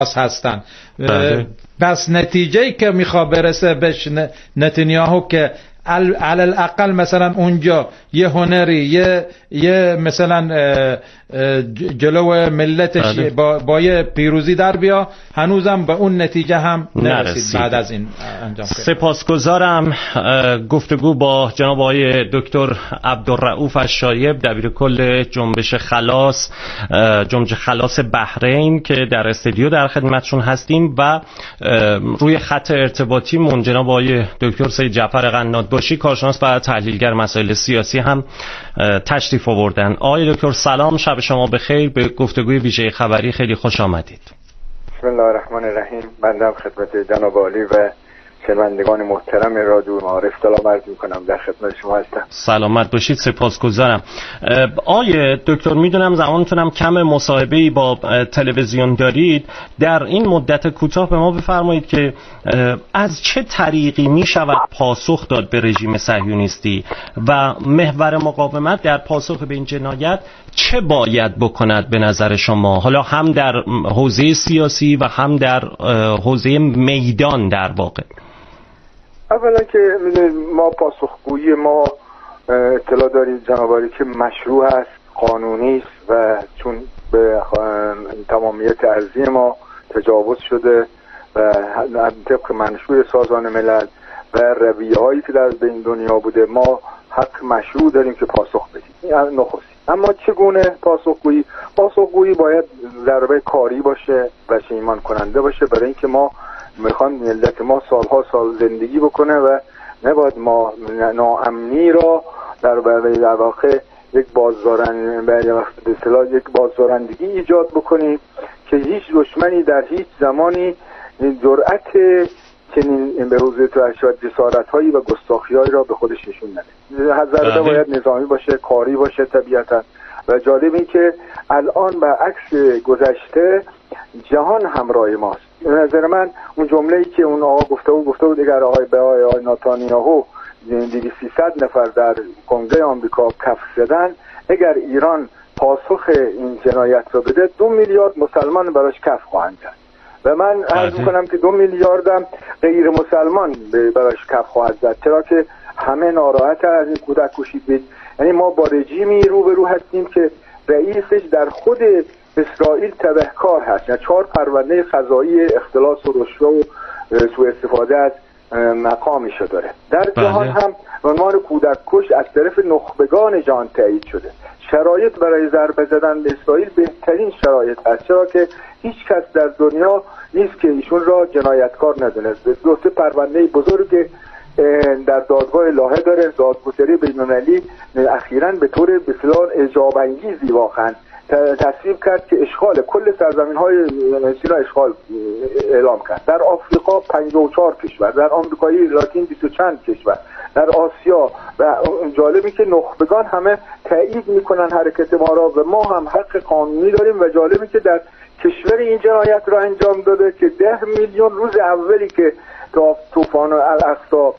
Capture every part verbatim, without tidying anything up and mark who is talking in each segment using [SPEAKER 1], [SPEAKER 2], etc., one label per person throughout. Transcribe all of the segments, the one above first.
[SPEAKER 1] هستن. بس نتیجه‌ای که میخواد برسه بهش نتانیاهو که علی الاقل مثلا اونجا یه هنری یه یه مثلا جلو ملتش با, با یه پیروزی در بیا، هنوزم به اون نتیجه هم نرسید بعد از این انجام کرد.
[SPEAKER 2] سپاسگزارم. گفتگو با جناب آقای دکتر عبدالرؤوف الشایب، دبیر کل جنبش خلاص جنبش خلاص بحرین که در استودیو در خدمتشون هستیم و روی خط ارتباطی مون جناب آقای دکتر سید جعفر قنات باشی، کارشناس و تحلیلگر مسائل سیاسی هم تشریف آوردن. آقای دکتر سلام، شب شما بخیر. به گفتگوی ویژه خبری خیلی خوش آمدید.
[SPEAKER 3] بسم الله الرحمن الرحیم. بنده خدمت جناب عالی و شنوندگان محترم رادیو معارف سلام عرض می‌کنم، در خدمت شما هستم.
[SPEAKER 2] سلامت باشید، سپاسگزارم. آقای دکتر، میدونم زمانتونم کم، مصاحبه‌ای با تلویزیون دارید، در این مدت کوتاه به ما بفرمایید که از چه طریقی میشود پاسخ داد به رژیم صهیونیستی و محور مقاومت در پاسخ به این جنایت چه باید بکند به نظر شما، حالا هم در حوزه سیاسی و هم در حوزه میدان در واقع؟
[SPEAKER 3] اولا که ما پاسخگویی ما اطلاع داریم جناب عالی که مشروع است، قانونی است و چون به تمامیت ارضی ما تجاوز شده و طبق منشور سازمان ملل و رویه‌هایی که در این دنیا بوده، ما حق مشروع داریم که پاسخ بدیم. این نخست. اما چگونه پاسخگویی؟ پاسخگویی باید ضربه کاری باشه و ایمان کننده باشه، برای اینکه ما میخوان ملت ما سالها سال زندگی بکنه و نباید ما ناامنی را در در واقع یک بازدارن به اصطلاح یک بازدارندگی ایجاد بکنیم که هیچ دشمنی در هیچ زمانی جرأت چنین به حوزه تشدید جسارت‌هایی و گستاخی‌هایی را به خودش نشون نده. ضربه باید نظامی باشه، کاری باشه طبیعتاً. و جالب این که الان به عکس گذشته جهان همراه ماست. به نظر من اون جمله‌ای که اون آقا گفته بود گفته بود اگر آقای به آقای نتانیاهو دویست سیصد نفر در کنگره آمریکا کف زدن، اگر ایران پاسخ این جنایت را بده دو میلیارد مسلمان براش کف خواهند زد. و من عرض می‌کنم که دو میلیاردم غیر مسلمان براش کف خواهد زد، چرا که همه ناراحت از این کودک کشی بود. یعنی ما با رژیمی روبرو هستیم که رئیسش در خود اسرائیل تبهکار هست، یعنی چهار پرونده قضایی اختلاس و رشوه و سوء استفاده از مقامش داره. در جهان هم عنوان کودک کش از طرف نخبگان جهان تایید شده. شرایط برای ضربه زدن به اسرائیل بهترین شرایط است، چرا که هیچ کس در دنیا نیست که ایشون را جنایتکار ندونه. دو سه پرونده بزرگ در دادگاه لاهه داره، دادگستری بین‌المللی اخیراً به طور بسیار اعجاب انگیزی واقعاً تصویب کرد که اشغال کل سرزمین‌های سینا اشغال اعلام کرد. در آفریقا پنجاه و چهار کشور، در آمریکای لاتین بیست و چند کشور، در آسیا. و جالبی که نخبگان همه تایید میکنن حرکت ما را و ما هم حق قانونی داریم. و جالبی که در کشور این جنایت را انجام داده که ده میلیون روز اولی که طوفان الاقصی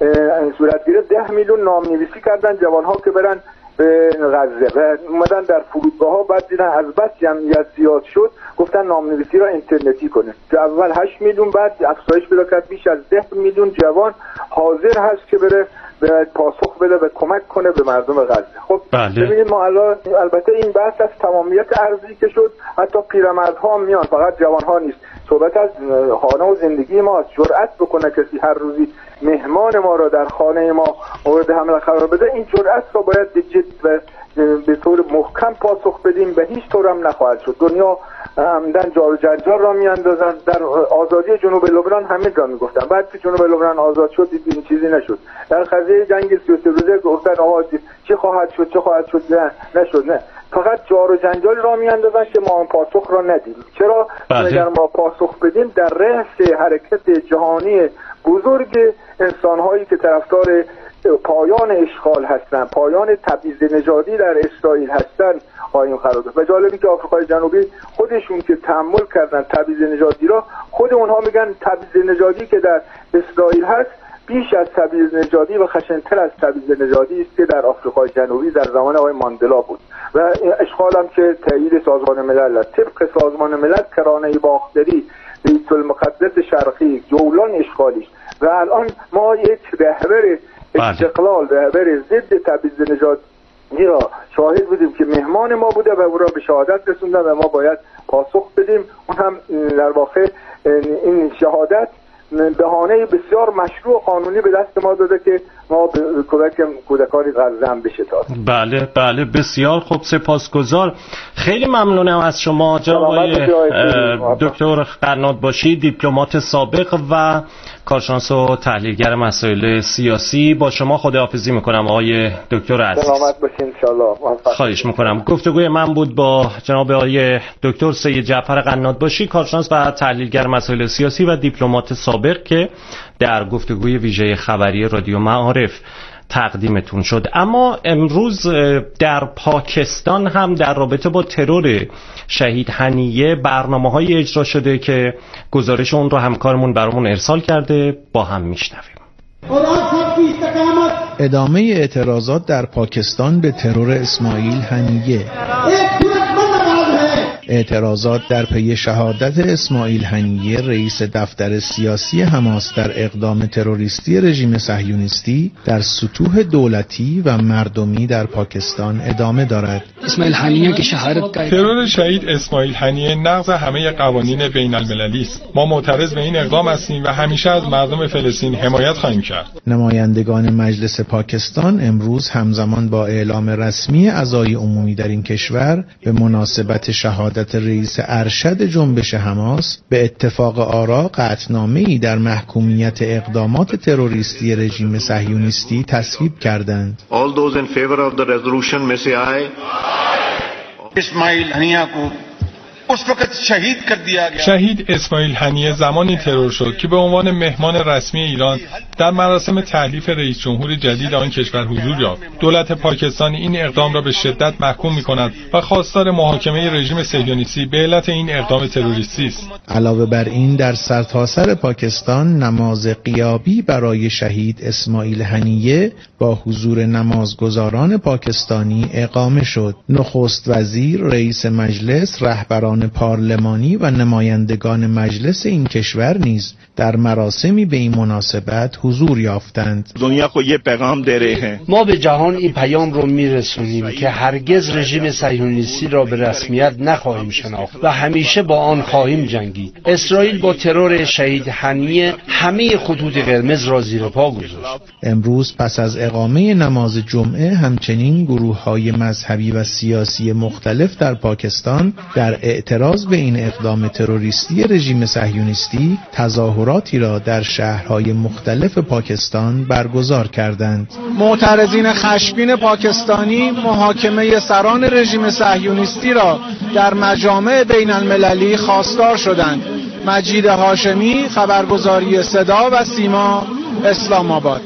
[SPEAKER 3] صورت گرفت ده میلیون نامنویسی کردن جوانها که برن به غزه و اومدن در فرودگاه ها، بعد دیدن از بس جمعیت زیاد شد گفتن نامنویسی را اینترنتی کنه. که اول هشت میلیون بعد افزایش پیدا کرد، بیش از ده میلیون جوان حاضر هست که بره به پاسخ بده و کمک کنه به مردم غزه. خب ببینید ما الان البته این بحث از تمامیت ارضی که شد، حتی پیرمردها میان، فقط جوانها نیست. صحبت از خانه و زندگی ما، جرأت بکنه کسی هر روزی مهمان ما را در خانه ما مورد حمله قرار بده، این جرأت را باید به جد و به طور محکم پاسخ بدیم. به هیچ طور هم نخواهد شد. دنیا عمدن جار و جنجال را میاندازن. در آزادی جنوب لبنان همه جا میگفتن، بعد که جنوب لبنان آزاد شد این چیزی نشد. در قضیه جنگ سی و سه روزه گفتن آقا چه خواهد شد چه خواهد شد، نه نشد. نه، فقط جار و جنجال را میاندازن که ما پاسخ را ندیم. چرا؟ اگر ما پاسخ بدیم در رأس حرکت جهانی بزرگ انسان‌هایی که طرفدار پایان اشغال هستن، پایان تبعیض نژادی در اسرائیل هستن قایم قرار داد. و جالبی که آفریقای جنوبی خودشون که تحمل کردن تبعیض نژادی را، خود اونها میگن تبعیض نژادی که در اسرائیل هست بیش از تبعیض نژادی و خشن‌تر از تبعیض نژادی است که در آفریقای جنوبی در زمان آقای ماندلا بود. و اشغال هم که تایید سازمان ملل است. طبق سازمان ملل کرانه باختری، بیت المقدس شرقی، جولان اشغالیش و الان ما یک رهبر استقلال، رهبر ضد تبعیض نژادی را شاهد بودیم که مهمان ما بوده و او را به شهادت رسوندن و ما باید پاسخ بدیم. اون هم در واقع این شهادت بهانه بسیار مشروع قانونی به دست ما داده که ما به کودک کودکانی غزه بشه تا.
[SPEAKER 2] بله بله بسیار خوب، سپاسگزار. خیلی ممنونم از شما جناب دکتر قنات باشی، دیپلمات سابق و کارشناس و تحلیلگر مسائل سیاسی. با شما خداحافظی میکنم آقای دکتر عزیز.
[SPEAKER 3] سلامت باشین ان شاء الله.
[SPEAKER 2] خواهش میکنم. گفتگوی من بود با جناب آقای دکتر سید جعفر قنات باشی، کارشناس و تحلیلگر مسائل سیاسی و دیپلمات سابق که در گفتگوی ویژه خبری رادیو معارف تقدیمتون شد. اما امروز در پاکستان هم در رابطه با ترور شهید هنیه برنامه‌های اجرا شده که گزارش اون رو همکارمون برامون ارسال کرده، با هم میشنویم.
[SPEAKER 4] ادامه اعتراضات در پاکستان به ترور اسماعیل هنیه. اعتراضات در پی شهادت اسماعیل هنیه رئیس دفتر سیاسی حماس در اقدام تروریستی رژیم صهیونیستی در سطوح دولتی و مردمی در پاکستان ادامه دارد.
[SPEAKER 5] اسماعیل هنیه که شهادت کرد.
[SPEAKER 6] ترور شهید اسماعیل هنیه نقض همه قوانین بین المللی است. ما معترض به این اقدام هستیم و همیشه از مردم فلسطین حمایت خواهیم کرد.
[SPEAKER 4] نمایندگان مجلس پاکستان امروز همزمان با اعلام رسمی عزای عمومی در این کشور به مناسبت شهادت رئیس ارشد جنبش حماس به اتفاق آرا قطعنامه‌ای در محکومیت اقدامات تروریستی رژیم صهیونیستی تصویب کردند.
[SPEAKER 7] All those in favor of the resolution may say aye.
[SPEAKER 8] اسماعیل هنیه کو اس وقت شهید کر دیا گیا.
[SPEAKER 6] شهید اسماعیل هنیه زمانی ترور شد که به عنوان مهمان رسمی ایران در مراسم تحلیف رئیس جمهور جدید آن کشور حضور یافت. دولت پاکستان این اقدام را به شدت محکوم می‌کند و خواستار محاکمه رژیم صهیونیستی به علت این اقدام تروریستی است.
[SPEAKER 4] علاوه بر این در سرتاسر پاکستان نماز غیابی برای شهید اسماعیل هنیه با حضور نمازگزاران پاکستانی اقامه شد. نخست وزیر، رئیس مجلس، رهبران پارلمانی و نمایندگان مجلس این کشور نیز در مراسمی به این مناسبت حضور یافتند.
[SPEAKER 7] دنیا کو یه پیغام دے رہے ہیں.
[SPEAKER 5] ما به جهان این پیام رو میرسونیم که هرگز رژیم صهیونیستی را به رسمیت نخواهیم شناخت و همیشه با آن خواهیم جنگید. اسرائیل با ترور شهید هنیه همه خطوط قرمز را زیر پا گذاشت.
[SPEAKER 4] امروز پس از اقامه نماز جمعه همچنین گروه‌های مذهبی و سیاسی مختلف در پاکستان در اعتراض به این اقدام تروریستی رژیم صهیونیستی تظاهراتی را در شهرهای مختلف پاکستان برگزار کردند.
[SPEAKER 9] معترضین خشمگین پاکستانی محاکمه سران رژیم صهیونیستی را در مجامع بین المللی خواستار شدند. مجید هاشمی، خبرگزاری صدا و سیما، اسلام آباد.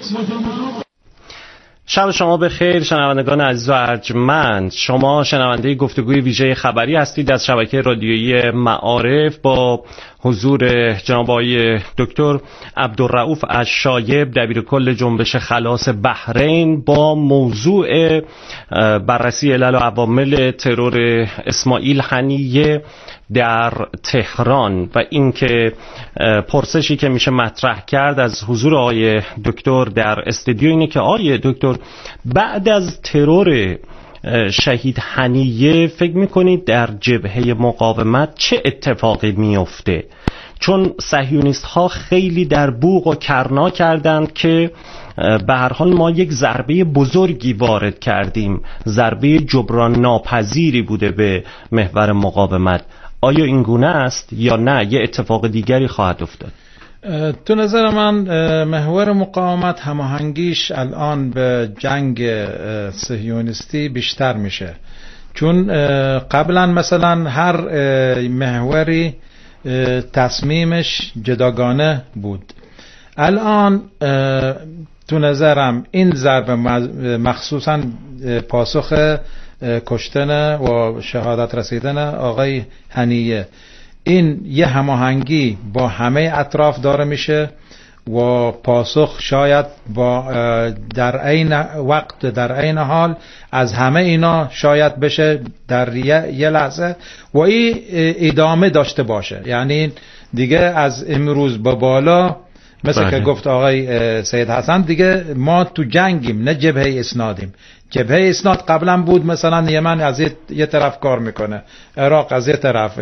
[SPEAKER 2] شب شما بخیر شنوندگان عزیز و ارجمند. شما شنونده گفتگوی ویژه خبری هستید از شبکه رادیویی معارف با حضور جناب آقای دکتر عبدالرؤوف الشایب، دبیرکل جنبش خلاص بحرین، با موضوع بررسی علل و عوامل ترور اسماعیل هنیه در تهران و اینکه پرسشی که میشه مطرح کرد از حضور آقای دکتر در استودیو اینه که آقای دکتر بعد از ترور شهید هنیه فکر میکنید در جبهه مقاومت چه اتفاقی میفته؟ چون صهیونیست ها خیلی در بوق و کرنا کردند که به هر حال ما یک ضربه بزرگی وارد کردیم، ضربه جبران ناپذیری بوده به محور مقاومت. آیا این گونه است یا نه یه اتفاق دیگری خواهد افتاد؟
[SPEAKER 1] تو نظر من محور مقاومت هماهنگیش الان به جنگ صهیونیستی بیشتر میشه، چون قبلا مثلا هر محوری تصمیمش جداگانه بود. الان تو نظرم این ضربه مخصوصا پاسخ کشتن و شهادت رسیدن آقای هنیه، این یه هماهنگی با همه اطراف داره میشه. و پاسخ شاید با در عین وقت در عین حال از همه اینا شاید بشه در یه لحظه و این ادامه داشته باشه. یعنی دیگه از امروز به بالا مثل بله. که گفت آقای سید حسن دیگه ما تو جنگیم، نه جبهه اسنادیم. جبهه اسناد قبلا بود، مثلا یمن از یه طرف کار میکنه، عراق از یه طرف،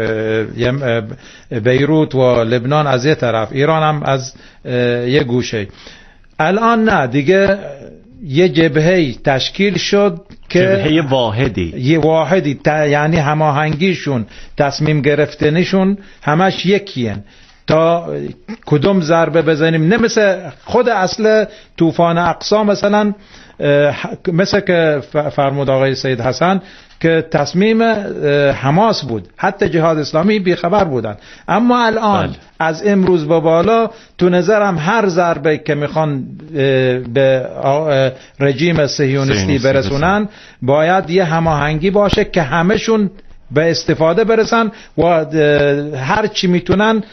[SPEAKER 1] بیروت و لبنان از یه طرف، ایران هم از یه گوشه. الان نه، دیگه یه جبهه تشکیل شد که
[SPEAKER 2] جبهه واحدی
[SPEAKER 1] یه واحدی یعنی هماهنگیشون، تصمیم گرفتنشون همش یکیه تا کدوم ضربه بزنیم. نه مثل خود اصل طوفان اقصا مثلا، مثل که فرمود آقای سید حسن که تصمیم حماس بود، حتی جهاد اسلامی بیخبر بودن. اما الان بله. از امروز به بالا تو نظرم هر ضربه که میخوان به رژیم صهیونیستی برسونن باید یه هماهنگی باشه که همشون به استفاده برسن و هر چی میتونن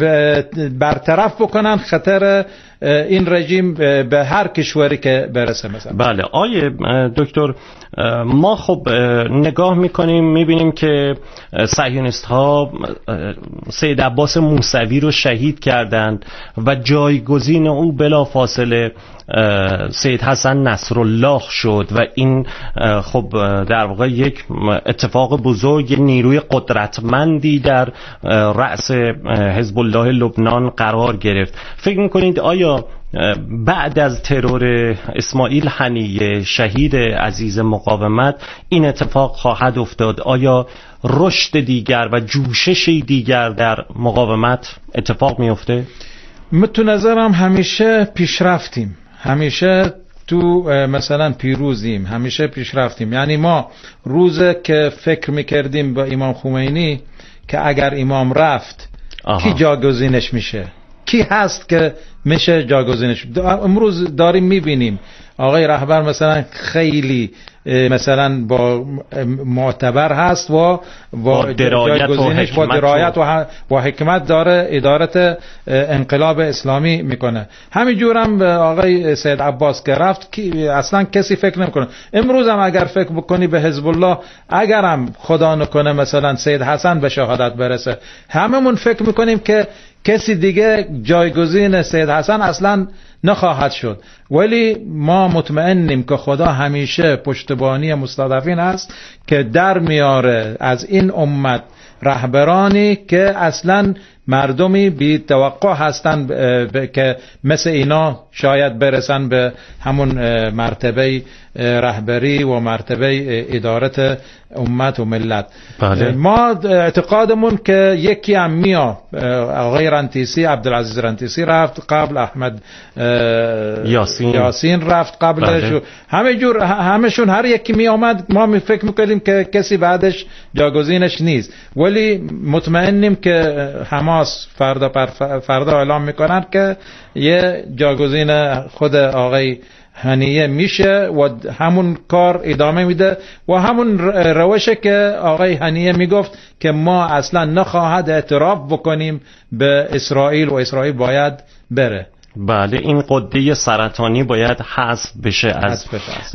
[SPEAKER 1] برطرف بکنن خطر این رژیم به هر کشوری که برسه. مثلا
[SPEAKER 2] بله آیه دکتر، ما خب نگاه میکنیم میبینیم که صهیونیست ها سید عباس موسوی رو شهید کردند و جایگزین او بلافاصله سید حسن نصرالله شد و این خب در واقع یک اتفاق بزرگ، نیروی قدرتمندی در رأس حزب الله لبنان قرار گرفت. فکر میکنید آیا بعد از ترور اسماعیل حنیه شهید عزیز مقاومت این اتفاق خواهد افتاد؟ آیا رشد دیگر و جوششی دیگر در مقاومت اتفاق میفته؟
[SPEAKER 1] تو نظرم همیشه پیشرفتیم، همیشه تو مثلا پیروزیم، همیشه پیشرفتیم. یعنی ما روز که فکر میکردیم با امام خمینی که اگر امام رفت آها. کی جاگزینش میشه، کی هست که میشه جاگزینش، امروز داریم میبینیم آقای رهبر مثلا خیلی مثلا با معتبر هست و با جایگزینش با درایت و, و حکمت داره ادارت انقلاب اسلامی میکنه. همینجور هم آقای سید عباس که رفت اصلا کسی فکر نمیکنه. امروز هم اگر فکر بکنی به حزب الله، اگرم خدا نکنه مثلا سید حسن به شهادت برسه، هممون فکر میکنیم که کسی دیگه جایگزین سید حسن اصلا نخواهد شد. ولی ما مطمئنیم که خدا همیشه پشتبانی مستضعفین است که در میاره از این امت رهبرانی که اصلا مردمی بی توقع هستن که مثل اینا شاید برسن به همون مرتبه رهبری و مرتبه ادارت امت و ملت. بله. ما اعتقادمون که یکی هم میا آقای رنتیسی، عبدالعزیز رنتیسی رفت قبل، احمد
[SPEAKER 2] یاسین,
[SPEAKER 1] یاسین رفت قبلش. بله. همه جور همشون هر یکی می آمد، ما می فکر میکردیم که کسی بعدش جاگزینش نیست. ولی مطمئنیم که حماس فردا پر فردا اعلام میکنن که یه جاگزین خود آقای حنیه میشه و همون کار ادامه میده و همون روشه که آقای حنیه میگفت که ما اصلا نخواهد اعتراف بکنیم به اسرائیل و اسرائیل باید بره.
[SPEAKER 2] بله، این قده سرطانی باید حذف بشه از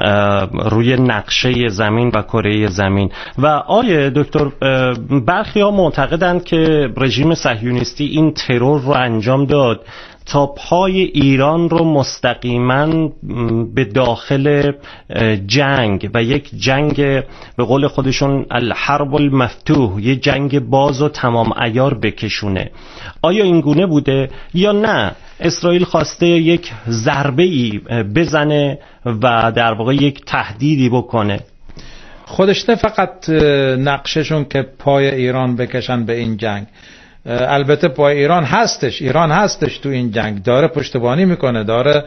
[SPEAKER 2] روی نقشه زمین و کره زمین. و آیه دکتر، برخی ها معتقدند که رژیم صهیونیستی این ترور رو انجام داد تا پای ایران رو مستقیما به داخل جنگ و یک جنگ به قول خودشون الحرب المفتوح، یک جنگ باز و تمام عیار بکشونه. آیا این گونه بوده یا نه اسرائیل خواسته یک ضربه‌ای بزنه و در واقع یک تهدیدی بکنه؟
[SPEAKER 1] خودش نه فقط نقششون که پای ایران بکشن به این جنگ، البته پای ایران هستش، ایران هستش تو این جنگ، داره پشتیبانی میکنه، داره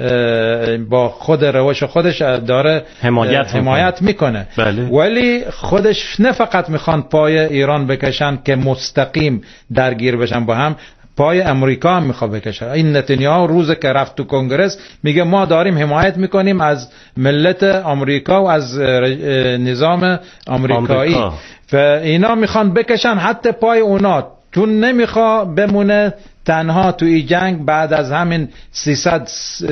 [SPEAKER 1] با خود روش خودش داره
[SPEAKER 2] حمایت,
[SPEAKER 1] حمایت میکنه.
[SPEAKER 2] بله.
[SPEAKER 1] ولی خودش نه فقط میخوان پای ایران بکشن که مستقیم درگیر بشن با هم، پای امریکا هم میخواد بکشه. این نتانیاهو روز که رفت تو کنگرس میگه ما داریم حمایت میکنیم از ملت امریکا و از نظام امریکایی و اینا میخوان بکشن حتی پای اونا، چون نمیخوا بمونه تنها تو این جنگ بعد از همین سیصد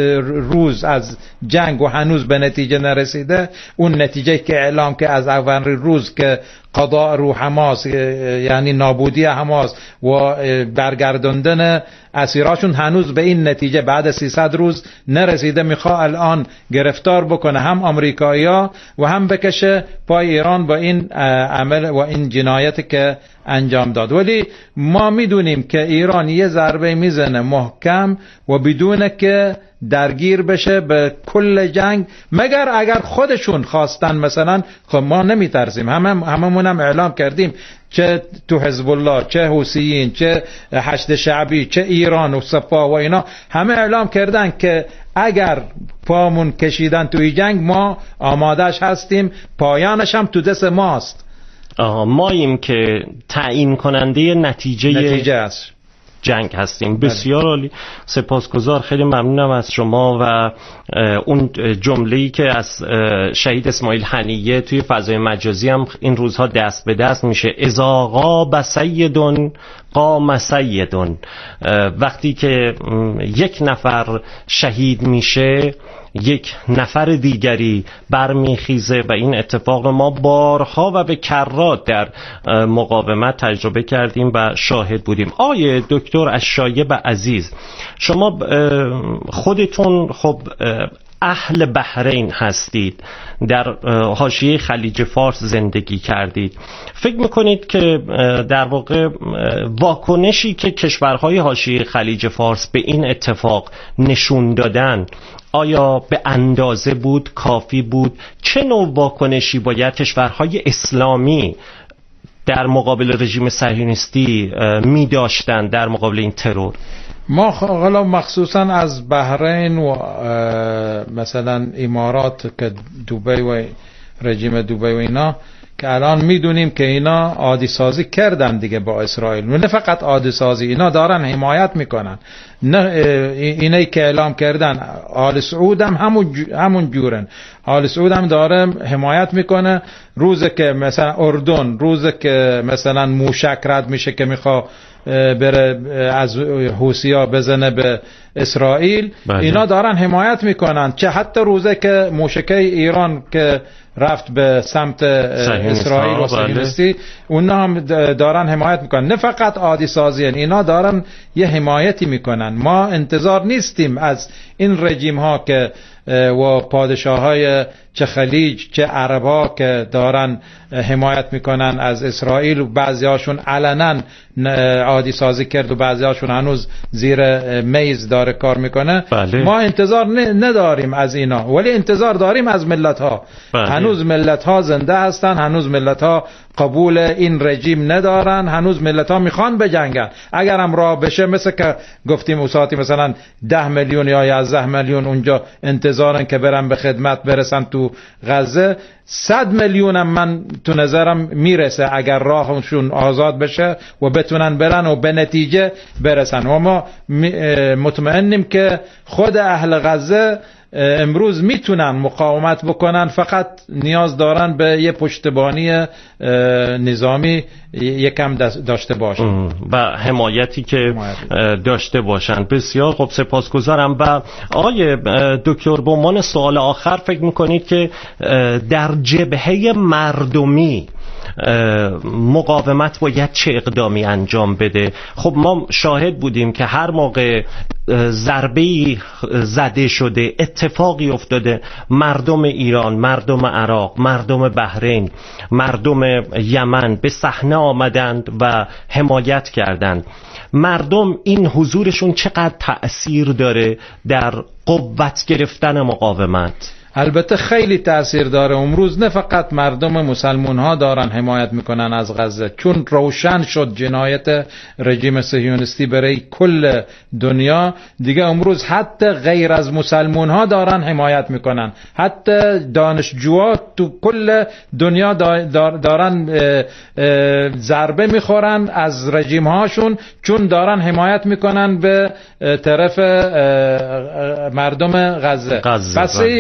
[SPEAKER 1] روز از جنگ و هنوز به نتیجه نرسیده، اون نتیجه که اعلام که از اول روز که قضاء رو حماس یعنی نابودی حماس و برگرداندن اسیراشون هنوز به این نتیجه بعد سیصد روز نرسیده، میخواد الان گرفتار بکنه هم آمریکایی‌ها و هم بکشه پای ایران با این عمل و این جنایتی که انجام داد. ولی ما میدونیم که ایران یه ضربه میزنه محکم و بدون که درگیر بشه به کل جنگ، مگر اگر خودشون خواستن. مثلا خب ما نمیترسیم، همه هممون هم اعلام کردیم، چه تو حزب الله، چه حوثیین، چه حشد شعبی، چه ایران و سپاه و اینا، همه اعلام کردن که اگر پامون کشیدن توی جنگ ما آمادهش هستیم، پایانش هم تو دست ماست.
[SPEAKER 2] آها، ماییم که تعیین کننده نتیجه
[SPEAKER 1] نتیجه است
[SPEAKER 2] جنگ هستیم. بسیار عالی، سپاسگزار، خیلی ممنونم از شما. و اون جمله‌ای که از شهید اسماعیل حنیه توی فضای مجازی هم این روزها دست به دست میشه، اذا غاب سیدون قام سیدون، وقتی که یک نفر شهید میشه یک نفر دیگری برمیخیزه و این اتفاق ما بارها و به کرات در مقاومت تجربه کردیم و شاهد بودیم. آیه دکتر الشایب عزیز، شما خودتون خب اهل بحرین هستید، در حاشیه خلیج فارس زندگی کردید، فکر میکنید که در واقع واکنشی که کشورهای حاشیه خلیج فارس به این اتفاق نشون دادن آیا به اندازه بود، کافی بود؟ چه نوع واکنشی باید کشورهای اسلامی در مقابل رژیم صهیونیستی می داشتن در مقابل این ترور؟
[SPEAKER 1] ما حالا مخصوصا از بحرین و مثلا امارات که دبی و رژیم دبی و اینا که الان میدونیم که اینا عادی سازی کردن دیگه با اسرائیل، نه فقط عادی سازی، اینا دارن حمایت میکنن. نه اینایی که اعلام کردن آل سعود هم همون همون جورن، آل سعود هم داره حمایت میکنه. روز که مثلا اردن، روز که مثلا موشک رد میشه که میخواد بره از حوثی‌ها بزنه به اسرائیل، بله. اینا دارن حمایت میکنن. چه حتی روزه که موشکه ایران که رفت به سمت اسرائیل و صهیونیستی، اونا هم دارن حمایت میکنن. نه فقط عادی سازی، اینا دارن یه حمایتی میکنن. ما انتظار نیستیم از این رژیم ها که و پادشاه های چه خلیج چه عرب ها که دارن حمایت میکنن از اسرائیل و بعضی هاشون علنا عادی سازی کرد و بعضی هاشون هنوز زیر میز داره کار میکنه. بله. ما انتظار نداریم از اینا، ولی انتظار داریم از ملت ها. بله. هنوز ملت ها زنده هستن، هنوز ملت ها قبول این رژیم ندارن، هنوز ملت ها میخوان بجنگن. اگر هم راه بشه، مثل که گفتیم اوساتی مثلا ده میلیون یا یازده میلیون اونجا انتظارن که برن به خدمت برسن تو غزه، صد میلیون هم من تو نظرم میرسه اگر راهشون آزاد بشه و بتونن برن و به نتیجه برسن. و ما مطمئنیم که خود اهل غزه امروز میتونن مقاومت بکنن، فقط نیاز دارن به یه پشتیبانی نظامی یکم داشته باشن
[SPEAKER 2] و حمایتی که داشته باشن. بسیار خب، سپاسگزارم. و آقای دکتر، به عنوان سوال آخر، فکر میکنید که در جبهه مردمی مقاومت باید چه اقدامی انجام بده؟ خب ما شاهد بودیم که هر موقع ضربه‌ای زده شده، اتفاقی افتاده، مردم ایران، مردم عراق، مردم بحرین، مردم یمن به صحنه آمدند و حمایت کردند. مردم این حضورشون چقدر تأثیر داره در قوت گرفتن مقاومت؟
[SPEAKER 1] البته خیلی تأثیر داره. امروز نه فقط مردم مسلمان ها دارن حمایت میکنن از غزه، چون روشن شد جنایت رژیم صهیونیستی برای کل دنیا دیگه. امروز حتی غیر از مسلمان ها دارن حمایت میکنن، حتی دانشجوها تو کل دنیا دارن ضربه میخورن از رژیم هاشون، چون دارن حمایت میکنن به طرف مردم غزه. غزه. پس مخصوص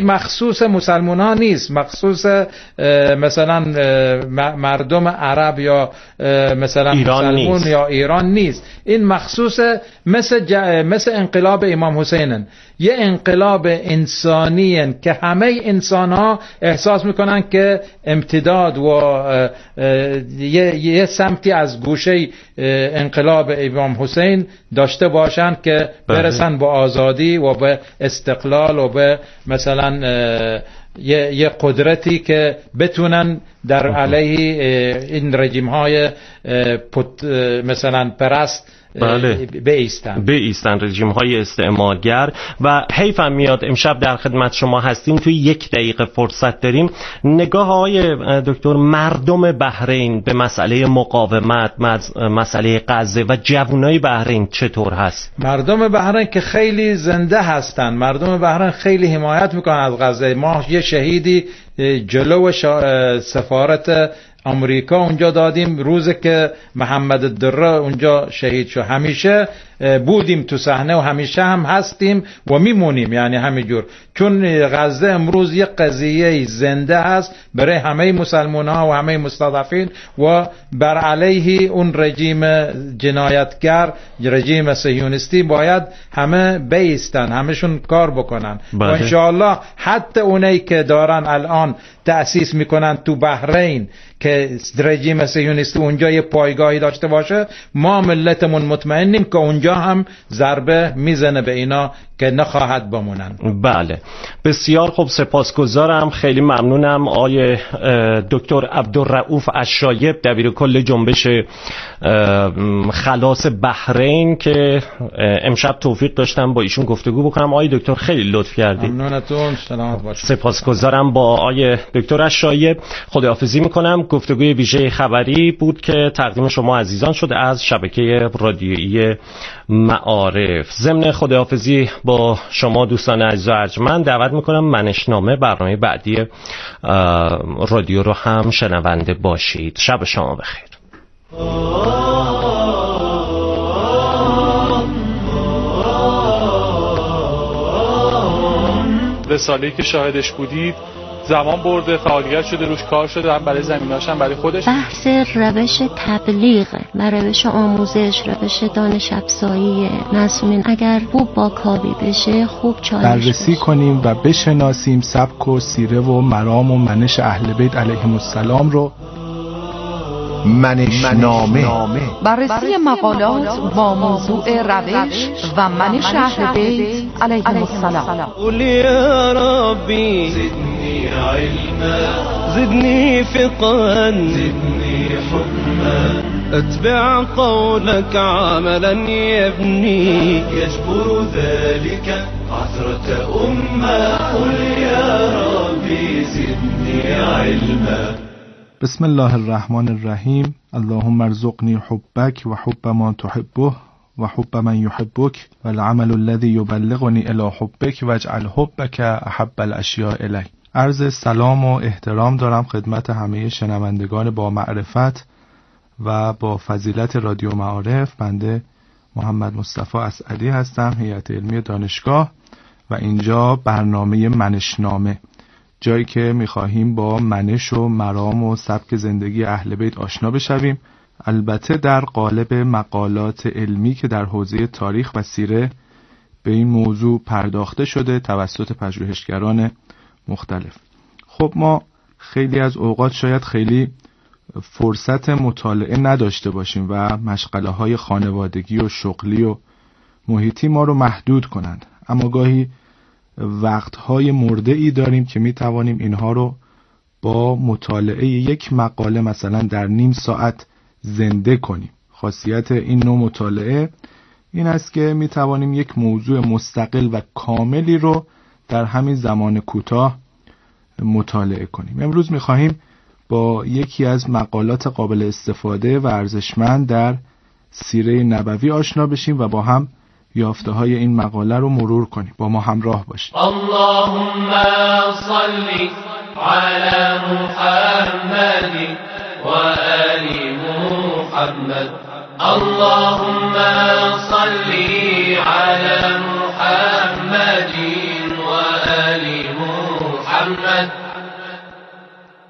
[SPEAKER 1] مخصوص مسلمان ها نیست، مخصوص مثلا مردم عرب یا مثلا مسلمان یا ایران نیست. این مخصوص مثل ج... مثل انقلاب امام حسین، یه انقلاب انسانی که همه انسان ها احساس میکنن که امتداد و یه, یه سمتی از گوشه انقلاب امام حسین داشته باشن که برسن به آزادی و به استقلال و به مثلا یه, یه قدرتی که بتونن در علیه این رژیم های مثلا پرست
[SPEAKER 2] بله.
[SPEAKER 1] بایستن
[SPEAKER 2] بایستن رژیم های استعمارگر. و حیفم میاد امشب در خدمت شما هستیم، توی یک دقیقه فرصت داریم. نگاه های دکتر مردم بحرین به مسئله مقاومت، مسئله غزه و جوانای بحرین چطور هست؟
[SPEAKER 1] مردم بحرین که خیلی زنده هستن، مردم بحرین خیلی حمایت میکنن از غزه. ما یه شهیدی جلو سفارت امریکا اونجا دادیم روزی که محمد الدره اونجا شهید شد. همیشه بودیم تو صحنه و همیشه هم هستیم و میمونیم، یعنی همینجور، چون غزه امروز یک قضیه زنده است برای همه مسلمان ها و همه مستضعفین و بر علیه اون رژیم جنایتگر، رژیم صهیونیستی باید همه بایستن، همشون کار بکنن. بله. و انشاءالله حتی اونایی که دارن الان تأسیس میکنن تو بحرین که رژیم صهیونیستی اونجا یه پایگاهی داشته باشه، ما ملتمون مطمئنیم که اونجا هم ضربه میزنه به اینا که نخواهد بمونن.
[SPEAKER 2] بله بسیار خوب، سپاسگزارم، خیلی ممنونم آقای دکتر عبدالرؤوف الشایب، دبیر کل جنبش خلاص بحرین که امشب توفیق داشتم با ایشون گفتگو بکنم. آقای دکتر خیلی لطف کردید.
[SPEAKER 1] ممنونتون، سلامت باشید.
[SPEAKER 2] سپاسگزارم. با آقای دکتر الشایب خداحافظی میکنم. گفتگوی ویژه خبری بود که تقدیم شما عزیزان شده از شبکه رادیویی معارف. ضمن خداحافظی با شما دوستان عزیز و ارجمند دعوت میکنم منشنامه برنامه بعدی رادیو رو هم شنونده باشید. شب شما بخیر.
[SPEAKER 10] رساله‌ای که شاهدش بودید زمان برده، فعالیت شده، روش کار شده، هم برای زمیناش هم برای خودش.
[SPEAKER 11] بحث روش تبلیغ و روش آموزش، روش دانش افزایی معصومین اگر خوب با کاری بشه، خوب چالش
[SPEAKER 12] بررسی کنیم و بشناسیم سبک و سیره و مرام و منش اهل بیت علیهم السلام رو.
[SPEAKER 13] منشنامه، بررسی مقالات با موضوع روش و منش اهل بیت علیهم السلام.
[SPEAKER 14] قل یا ربی زدنی علما، زدنی فقها، زدنی حكما، اتبع قولك عملا يبني، يجبر ذلك عثرة أمة. قل يا ربي زدني علما.
[SPEAKER 12] بسم الله الرحمن الرحیم. اللهم ارزقنی حبک و حب ما تحبه و حب من یحبک و العمل الذي یبلغنی الی حبک واجعل حبک احب الاشیاء الی. عرض سلام و احترام دارم خدمت همه شنوندگان با معرفت و با فضیلت رادیو معارف. بنده محمد مصطفی اسعدی هستم، هیئت علمی دانشگاه، و اینجا برنامه منشنامه، جایی که می‌خواهیم با منش و مرام و سبک زندگی اهل بیت آشنا بشویم، البته در قالب مقالات علمی که در حوزه تاریخ و سیره به این موضوع پرداخته شده توسط پژوهشگران مختلف. خب ما خیلی از اوقات شاید خیلی فرصت مطالعه نداشته باشیم و مشغله‌های خانوادگی و شغلی و محیطی ما رو محدود کنند، اما گاهی وقتهای مرده ای داریم که می توانیم اینها رو با مطالعه یک مقاله مثلا در نیم ساعت زنده کنیم. خاصیت این نوع مطالعه این است که می توانیم یک موضوع مستقل و کاملی رو در همین زمان کوتاه مطالعه کنیم. امروز می خواهیم با یکی از مقالات قابل استفاده و ارزشمند در سیره نبوی آشنا بشیم و با هم یافته های این مقاله رو مرور کنیم. با ما همراه باشید.
[SPEAKER 15] اللهم صل علی محمد و آل محمد. اللهم صل علی محمد و آل محمد.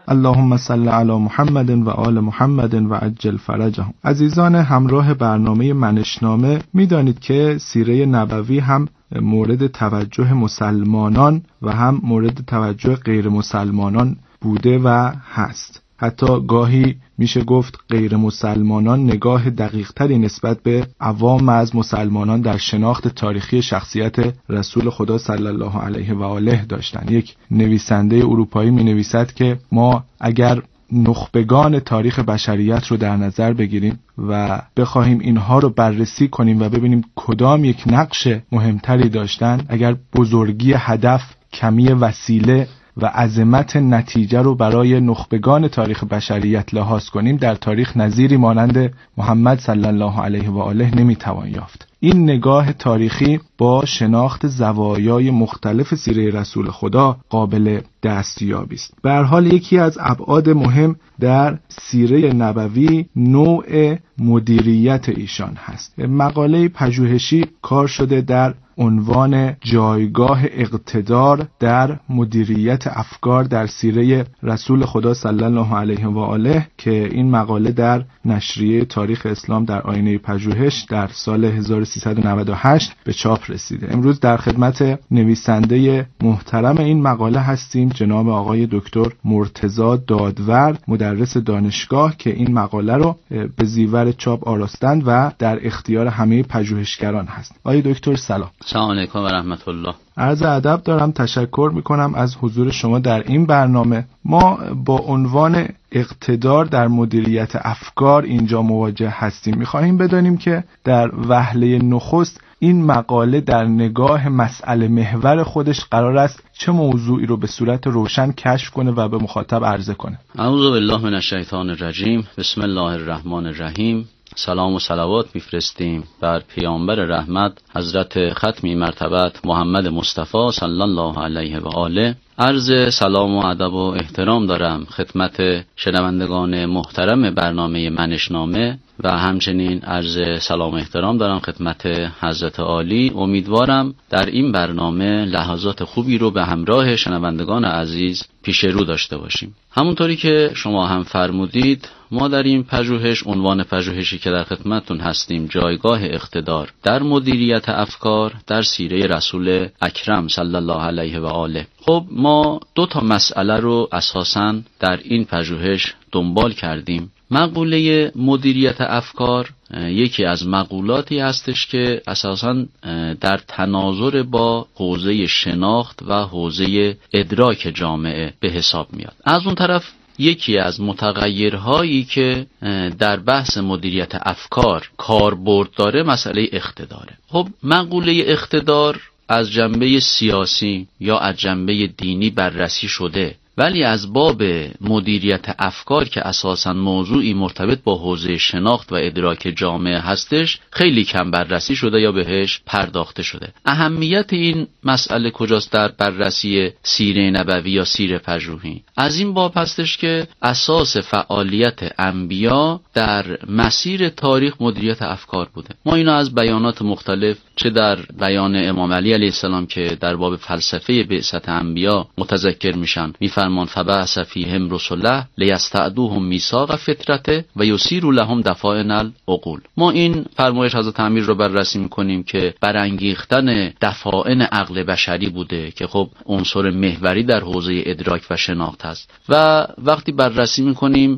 [SPEAKER 12] اللهم صل علی محمد و آل محمد و عجل فرجهم. عزیزان همراه برنامه منشنامه، میدانید که سیره نبوی هم مورد توجه مسلمانان و هم مورد توجه غیر مسلمانان بوده و هست. حتی گاهی میشه گفت غیر مسلمانان نگاه دقیق تری نسبت به عوام از مسلمانان در شناخت تاریخی شخصیت رسول خدا صلی الله علیه و آله داشتند. یک نویسنده اروپایی می نویسد که ما اگر نخبگان تاریخ بشریت رو در نظر بگیریم و بخواهیم اینها رو بررسی کنیم و ببینیم کدام یک نقش مهمتری داشتن، اگر بزرگی هدف، کمی وسیله و عظمت نتیجه رو برای نخبگان تاریخ بشریت لحاظ کنیم، در تاریخ نظیری مانند محمد صلی الله علیه و آله نمیتوان یافت. این نگاه تاریخی با شناخت زوایای مختلف سیره رسول خدا قابل دستیابی است. به هر حال یکی از ابعاد مهم در سیره نبوی نوع مدیریت ایشان هست. مقاله پژوهشی کار شده در عنوان جایگاه اقتدار در مدیریت افکار در سیره رسول خدا صلی الله علیه و آله که این مقاله در نشریه تاریخ اسلام در آینه پژوهش در سال هزار و سیصد و نود و هشت به چاپ رسیده. امروز در خدمت نویسنده محترم این مقاله هستیم، جناب آقای دکتر مرتضی دادور، مدرس دانشگاه، که این مقاله رو به زیور چاپ آراستند و در اختیار همه پژوهشگران هست. آقای دکتر سلام.
[SPEAKER 16] سلام علیکم و رحمت الله.
[SPEAKER 12] عرض ادب دارم، تشکر میکنم از حضور شما در این برنامه. ما با عنوان اقتدار در مدیریت افکار اینجا مواجه هستیم. میخواهیم بدانیم که در وهله نخست این مقاله در نگاه مسئله محور خودش قرار است چه موضوعی رو به صورت روشن کشف کنه و به مخاطب عرضه کنه.
[SPEAKER 16] اعوذ بالله من الشیطان الرجیم. بسم الله الرحمن الرحیم. سلام و صلوات میفرستیم بر پیامبر رحمت حضرت ختمی مرتبت محمد مصطفی صلی الله علیه و آله. عرض سلام و ادب و احترام دارم خدمت شنوندگان محترم برنامه منشنامه و همچنین عرض سلام و احترام دارم خدمت حضرت عالی. امیدوارم در این برنامه لحظات خوبی رو به همراه شنوندگان عزیز پیش رو داشته باشیم. همونطوری که شما هم فرمودید، ما در این پژوهش، عنوان پژوهشی که در خدمتتون هستیم، جایگاه اقتدار در مدیریت افکار در سیره رسول اکرم صلی الله علیه و آله. خب ما دو تا مسئله رو اساساً در این پژوهش دنبال کردیم. مقوله مدیریت افکار یکی از مقولاتی هستش که اساساً در تناظر با حوزه شناخت و حوزه ادراک جامعه به حساب میاد. از اون طرف یکی از متغیرهایی که در بحث مدیریت افکار کاربرد داره مسئله اقتداره. خب مقوله اقتدار از جنبه سیاسی یا از جنبه دینی بررسی شده، ولی از باب مدیریت افکار که اساساً موضوعی مرتبط با حوزه شناخت و ادراک جامعه هستش خیلی کم بررسی شده یا بهش پرداخته شده. اهمیت این مسئله کجاست در بررسی سیره نبوی یا سیره پژوهی؟ از این باب هستش که اساس فعالیت انبیا در مسیر تاریخ مدیریت افکار بوده. ما اینو از بیانات مختلف، چه در بیان امام علی علیه السلام که در باب فلسفه بعثت انبیا متذکر میشن، میفرمان فبعث فیهم رسله لیستعدوهم میثاق فطرته و یسیروا لهم دفائن العقول. ما این فرمایش حضرت امیر رو بررسی میکنیم که برانگیختن دفائن عقل بشری بوده که خب عنصر محوری در حوزه ادراک و شناخت هست. و وقتی بررسی میکنیم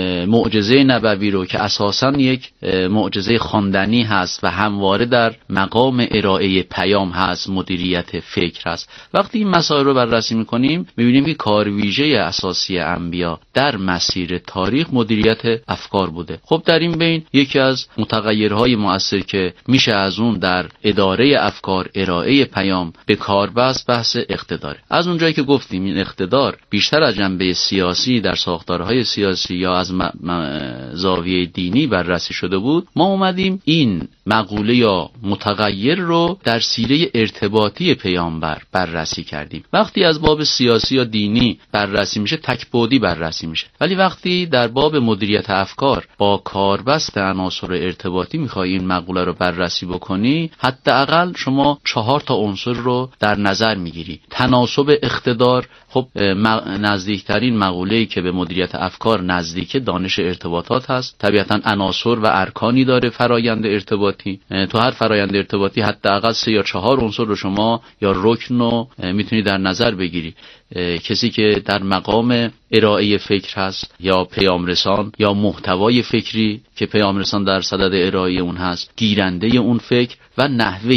[SPEAKER 16] معجزه نبوی رو که اساساً یک معجزه خواندنی هست و همواره در مقام ارائه پیام هست، مدیریت فکر هست، وقتی این مسائل رو بررسی میکنیم میبینیم که کار ویژه اساسی انبیا در مسیر تاریخ مدیریت افکار بوده. خب در این بین یکی از متغیرهای مؤثر که میشه از اون در اداره افکار، ارائه پیام به کار بست، بحث اقتدار. از اونجایی که گفتیم این اقتدار بیشتر از جنبه سیاسی در ساختارهای سیاسی یا از م... م... زاویه دینی بررسی شده بود، ما اومدیم این مقوله یا متغیر رو در سیره ارتباطی پیامبر بررسی کردیم. وقتی از باب سیاسی یا دینی بررسی میشه تک بعدی بررسی میشه. ولی وقتی در باب مدیریت افکار با کاربست عناصر ارتباطی میخوای این مقوله رو بررسی بکنی، حداقل شما چهار تا عنصر رو در نظر میگیری. تناسب اقتدار، خب نزدیکترین مقوله‌ای که به مدیریت افکار نزدیک دانش ارتباطات هست. طبیعتاً عناصر و ارکانی داره فرایند ارتباطی. تو هر فرایند ارتباطی حداقل سه یا چهار عنصر رو شما یا رکن رو میتونی در نظر بگیری. کسی که در مقام ارائه فکر هست یا پیامرسان یا محتوای فکری که پیامرسان در صدد ارائه اون هست، گیرنده اون فکر و نحوه